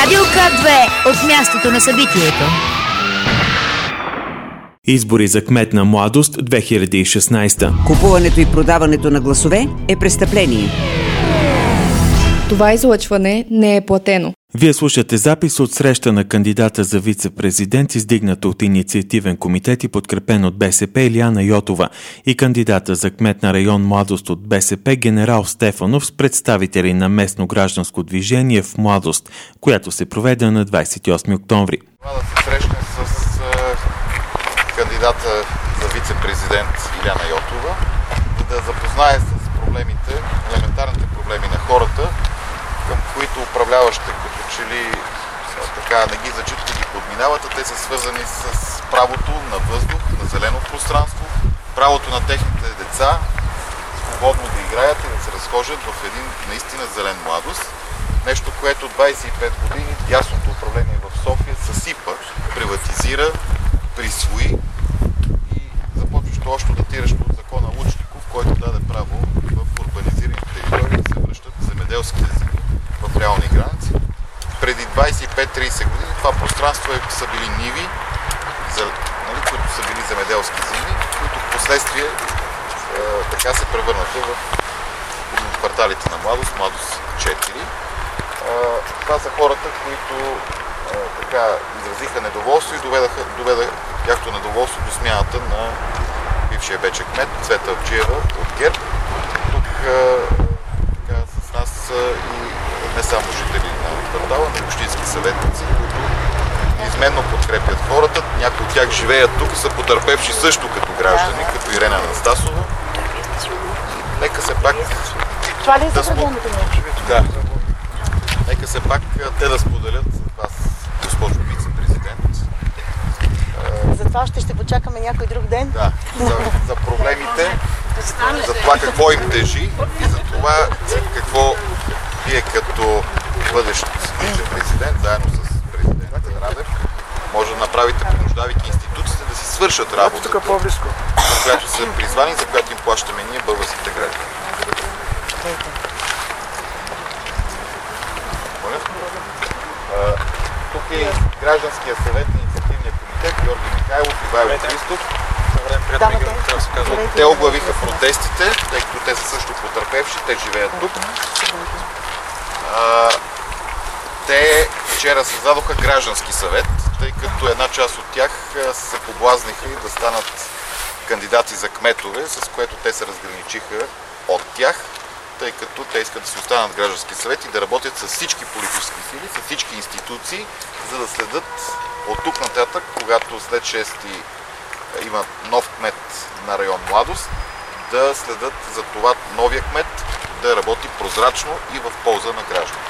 Радио К2 от мястото на събитието. Избори за кмет на Младост 2016. Купуването и продаването на гласове е престъпление. Това излъчване не е платено. Вие слушате запис от среща на кандидата за вице-президент, издигната от инициативен комитет и подкрепен от БСП Илияна Йотова, и кандидата за кмет на район Младост от БСП генерал Стефанов с представители на местно гражданско движение в Младост, която се проведе на 28 октомври. Това да се срещне с кандидата за вице-президент Илияна Йотова, да запознае с проблемите, елементарните проблеми на хората, към които управляващите като че ли така не ги зачитат и ги подминават, а те са свързани с правото на въздух, на зелено пространство, правото на техните деца свободно да играят и да се разхождат в един наистина зелен Младост. Нещо, което 25 години дясното управление в София съсипа, приватизира, присвои и започващо още датиращо от закона Лучников, който даде право в урбанизираните територии да се връщат земеделските земи в реални граници. Преди 25-30 години това пространство са били ниви, които са били земеделски земи, които в последствие така се превърнаха в кварталите на Младост, Младост 4. Това са хората, които така изразиха недоволство и доведаха тяхто недоволство до смяната на бившия вече кмет Цвета Авджиева от ГЕРБ. Тук така, с нас са и не само жители на квартала, но и общински съветници, които изменно подкрепят хората. Някои от тях живеят тук, са потърпевши също като граждани, като Ирена Анастасова. Нека се пак... Това ли е събранието ми? Да. Нека се пак те да споделят с вас, госпожо вице-президент. Затова ще почакаме някой друг ден? Да, за проблемите, за това какво им тежи и за това какво вие като бъдещ вице-президент, заедно с президента Радев, може да направите, принуждавайки институциите да си свършат работата, за която са призвани, за която им плащаме ние, българските граждани. Тук е гражданския съвет на инициативния комитет Георги Михайлов и Ивайло Христов. Те оглавиха протестите, тъй като те са също потърпевши, те живеят тук. Те вчера създадоха граждански съвет, тъй като една част от тях се поблазниха и да станат кандидати за кметове, с което те се разграничиха от тях, тъй като те искат да си останат граждански съвет и да работят с всички политически сили, с всички институции, за да следят от тук нататък, когато след 6-ти има нов кмет на район Младост, да следят за това новия кмет да работи прозрачно и в полза на гражданите.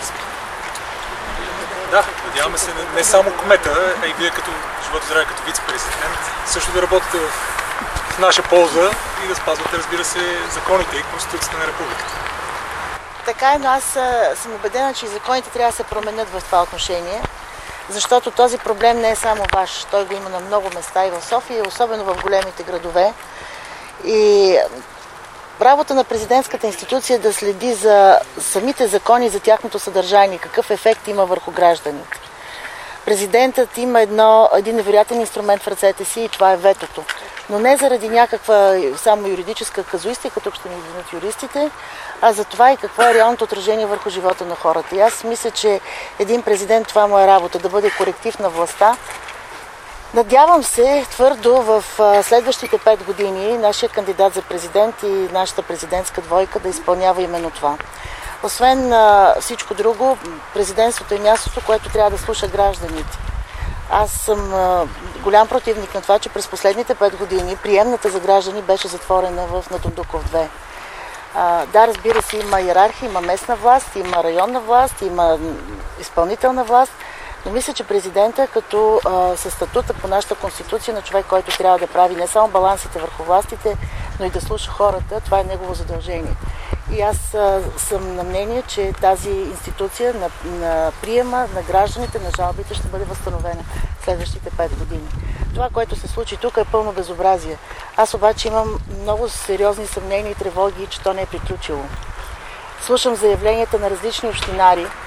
Да, надяваме се не само кмета, а и вие като живот и здраве, като вице-президент, също да работите в наша полза и да спазвате, разбира се, законите и Конституцията на републиката. Така е, но аз съм убедена, че законите трябва да се променят в това отношение, защото този проблем не е само ваш. Той го има на много места и в София, особено в големите градове. И работа на президентската институция е да следи за самите закони, за тяхното съдържание, какъв ефект има върху гражданите. Президентът има един невероятен инструмент в ръцете си и това е ветото. Но не заради някаква само юридическа казуистика, тук ще ни извинят юристите, а за това и какво е реалното отражение върху живота на хората. И аз мисля, че един президент, това му е работа, да бъде коректив на властта. Надявам се твърдо в следващите 5 години нашия кандидат за президент и нашата президентска двойка да изпълнява именно това. Освен всичко друго, президентството е мястото, което трябва да слуша гражданите. Аз съм голям противник на това, че през последните 5 години приемната за граждани беше затворена на Дондуков 2. Да, разбира се, има иерархия, има местна власт, има районна власт, има изпълнителна власт, но мисля, че президента като със статута по нашата конституция на човек, който трябва да прави не само балансите върху властите, но и да слуша хората, това е негово задължение. И аз съм на мнение, че тази институция на приема на гражданите, на жалбите ще бъде възстановена в следващите 5 години. Това, което се случи тук, е пълно безобразие. Аз обаче имам много сериозни съмнения и тревоги, че то не е приключило. Слушам заявленията на различни общинари,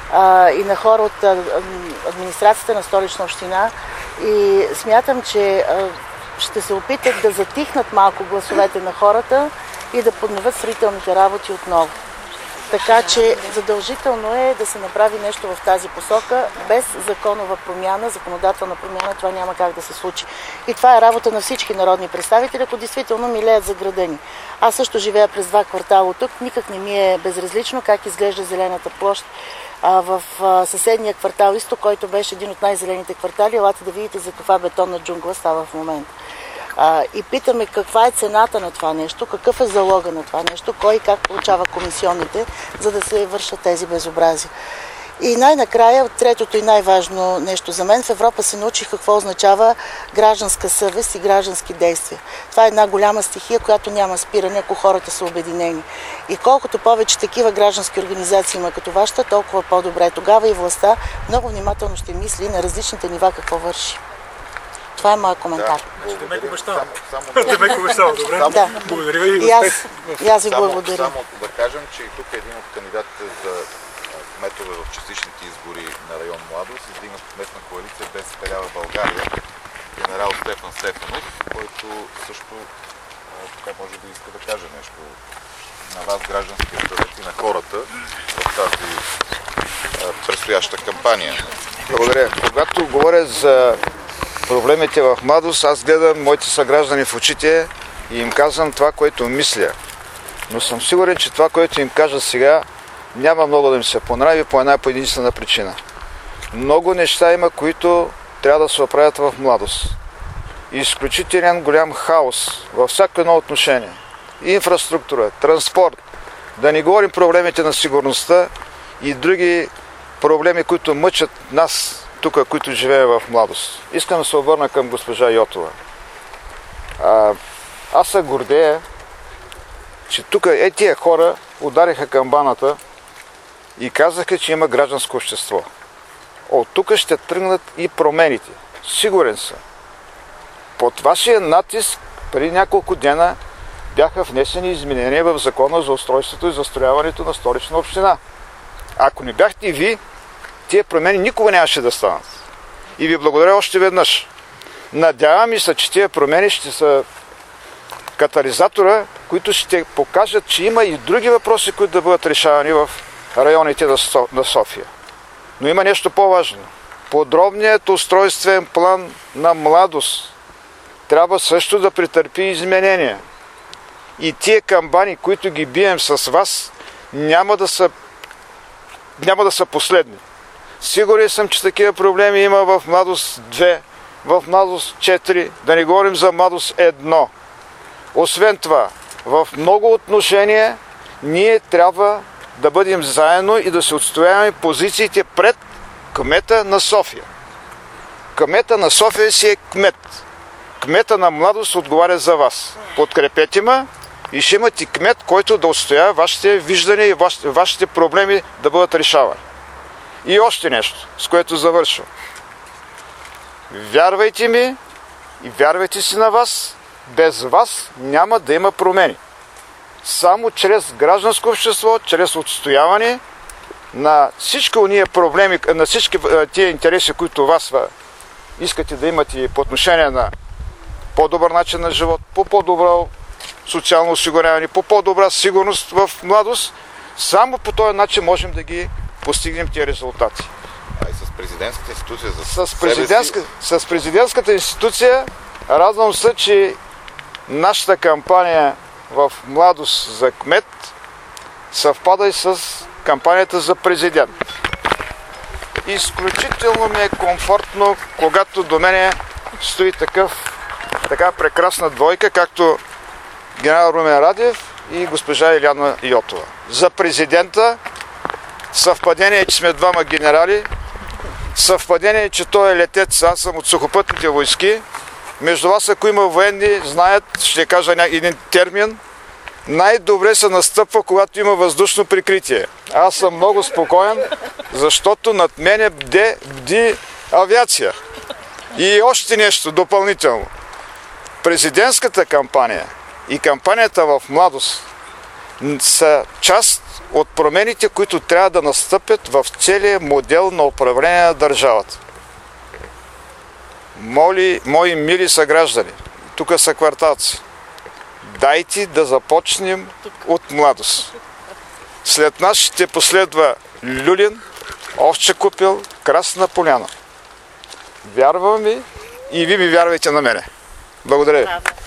и на хора от администрацията на Столична община и смятам, че ще се опитат да затихнат малко гласовете на хората и да подновят строителните работи отново. Така че задължително е да се направи нещо в тази посока. Без законова промяна, законодателна промяна, това няма как да се случи. И това е работа на всички народни представители, ако действително милеят за града ни. Аз също живея през 2 квартала от тук. Никак не ми е безразлично как изглежда Зелената площ в съседния квартал Изток, който беше един от най-зелените квартали. Елате да видите за каква бетонна джунгла става в момента. И питаме каква е цената на това нещо, какъв е залога на това нещо, кой и как получава комисионните, за да се вършат тези безобразия. И най-накрая, третото и най-важно нещо за мен, в Европа се научих какво означава гражданска съвест и граждански действия. Това е една голяма стихия, която няма спиране, ако хората са обединени. И колкото повече такива граждански организации има като вашата, толкова по-добре. Тогава и властта много внимателно ще мисли на различните нива какво върши. Това е моят коментар. Демек обещавам. Добре. Да. Благодаря ви. И аз ви благодаря. Само да кажем, че и тук е един от кандидатите за кметове в частичните избори на район Младост, издигнат местна коалиция БСП лява България, генерал Стефан Стефанов, който също така може да иска да каже нещо на вас, гражданския съвет и на хората в тази предстояща кампания. Благодаря. Когато говоря за проблемите в Младост, аз гледам моите съграждани в очите и им казвам това, което мисля. Но съм сигурен, че това, което им кажа сега, няма много да им се понрави по една единствена причина. Много неща има, които трябва да се оправят в Младост. Изключителен голям хаос във всяко едно отношение. Инфраструктура, транспорт, да не говорим проблемите на сигурността и други проблеми, които мъчат нас, тук, които живеем в Младост. Искам да се обърна към госпожа Йотова. Аз се гордея, че тук тия хора удариха камбаната и казаха, че има гражданско общество. От тук ще тръгнат и промените. Сигурен съм. Под вашия натиск преди няколко дена бяха внесени изменения в Закона за устройството и застрояването на Столична община. Ако не бяхте ви, тия промени никога нямаше да станат. И ви благодаря още веднъж. Надявам се, че тия промени ще са катализатора, които ще покажат, че има и други въпроси, които да бъдат решавани в районите на София. Но има нещо по-важно. Подробният устройствен план на Младост трябва също да претърпи изменения. И тия камбани, които ги бием с вас, няма да са последни. Сигурен съм, че такива проблеми има в Младост 2, в Младост 4, да не говорим за Младост 1. Освен това, в много отношения ние трябва да бъдем заедно и да се отстояваме позициите пред кмета на София. Кмета на София си е кмет. Кмета на Младост отговаря за вас. Подкрепете ме и ще имате кмет, който да отстоява вашите виждания и вашите проблеми да бъдат решавани. И още нещо, с което завършвам. Вярвайте ми и вярвайте си на вас, без вас няма да има промени. Само чрез гражданско общество, чрез отстояване на всички уния проблеми, на всички тия интереси, които вас искате да имате по отношение на по-добър начин на живот, по по-добро социално осигуряване, по по-добра сигурност в Младост, само по този начин можем да ги постигнем тия резултати. А и с президентската институция С президентската институция радвам се, че нашата кампания в Младост за кмет съвпада и с кампанията за президент. Изключително ми е комфортно, когато до мене стои така прекрасна двойка, както генерал Румен Радев и госпожа Илияна Йотова. За президента съвпадение е, че сме двама генерали, съвпадение е, че той е летец, аз съм от сухопътните войски. Между вас, ако има военни, знаят, ще кажа един термин, най-добре се настъпва, когато има въздушно прикритие. Аз съм много спокоен, защото над мене бди авиация. И още нещо допълнително. Президентската кампания и кампанията в Младост са част от промените, които трябва да настъпят в целия модел на управление на държавата. Мои мили съграждани, тук са кварталци, дайте да започнем от младост. След нас ще последва Люлин, Овча купел, Красна поляна. Вярвам ви и ви ми вярвайте на мене. Благодаря ви.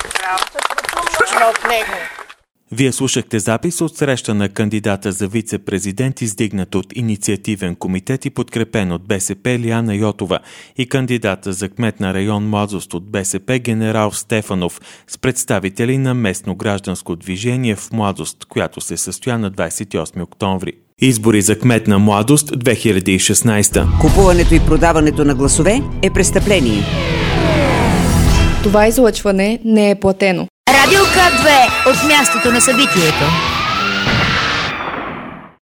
Вие слушахте запис от среща на кандидата за вице-президент, издигнат от инициативен комитет и подкрепен от БСП Илияна Йотова, и кандидата за кмет на район Младост от БСП генерал Стефанов с представители на местно гражданско движение в Младост, която се състоя на 28 октомври. Избори за кмет на Младост 2016. Купуването и продаването на гласове е престъпление. Това излъчване не е платено. Радио К2 от мястото на събитието.